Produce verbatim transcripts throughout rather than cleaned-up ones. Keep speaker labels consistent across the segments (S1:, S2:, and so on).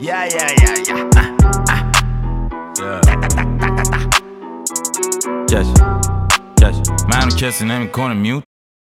S1: Yeah, yeah, yeah, yeah. Ah, ah. Yeah. Da, da, da, da, da, da.
S2: کش کش منو کسی نمیکنه میوت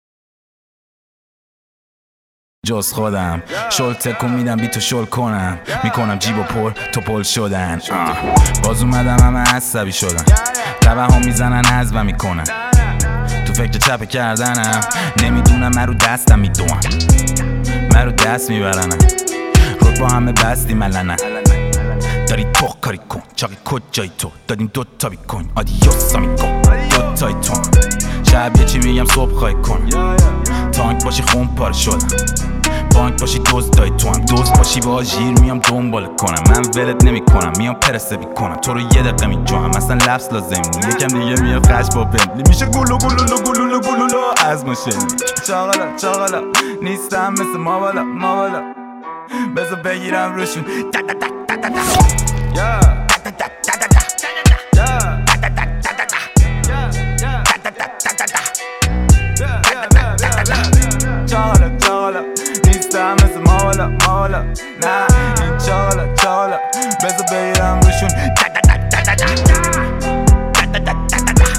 S2: جز خودم شل تکون میدم بی تو شل کنم میکنم جیب و پر تو پل شدن آه. باز اومدم همه عصبی شدن تبه ها میزنن حذفم میکنن تو فکر چپه کردنم نمیدونم من رو دستم میدونم من رو دست میبرنم رود با همه بستی ملنه داری تو کاری کن چاقی کجایی تو دادیم دوتا بیکن آدیوسا میکن دوتای تو شب یه چی میگم صبح خواهی کن تانک باشی خون پاره شدم بانک باشی دوز دای تو هم دوز باشی با آژیر میام دنبال کنم من ولت نمی کنم میام پرسه بی کنم تو رو یه دقیقه می جوام مثلا لفظ لازم نی یکم دیگه میاد خش با بندلی میشه گلو گلولو گلولو گلولو از ماشینی چاقالا چاقالا نیستم مثل ما بالا ما بالا بذار بگیرم روشون دا دا دا دا دا دا یا دا دا دا دا دا یا دا دا دا دا دا یا دا دا دا دا دا چاقالا چاقالا نیستم مثل ما بالا ما بالا نه این چاقالا چاقالا بذار بگیرم روشون دا دا دا دا دا دا دا دا دا دا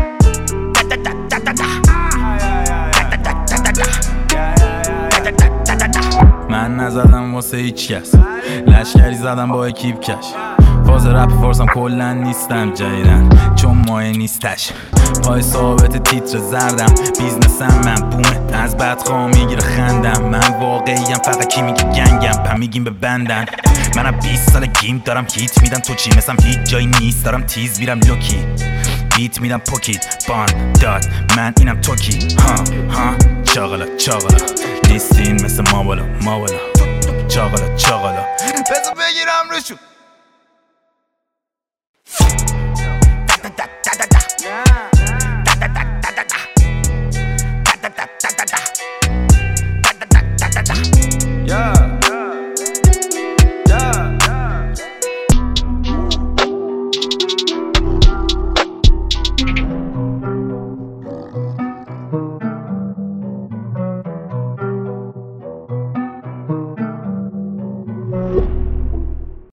S2: من نزدم واسه هیچ کس لشکری زدم با اکیب کش فاز رپ فارسم کلن نیستم جدیدن چون مایه نیستش پای ثابت تیتر زردم بیزنسم من بومه از بدخواه میگیره خندم من واقعیم فقط کی میگه گنگم پم میگیم به بندن منم بیست سال گیم دارم هیت میدم تو چی مثلم هیچ جایی نیست دارم تیز میرم لوکی بیت میدم پوکیت بان داد من اینم توکی ها ها چاقالا چاقالا نیستین مثل ما بالا ما بالا چاقالا چاقالا بذار بگیرم روشون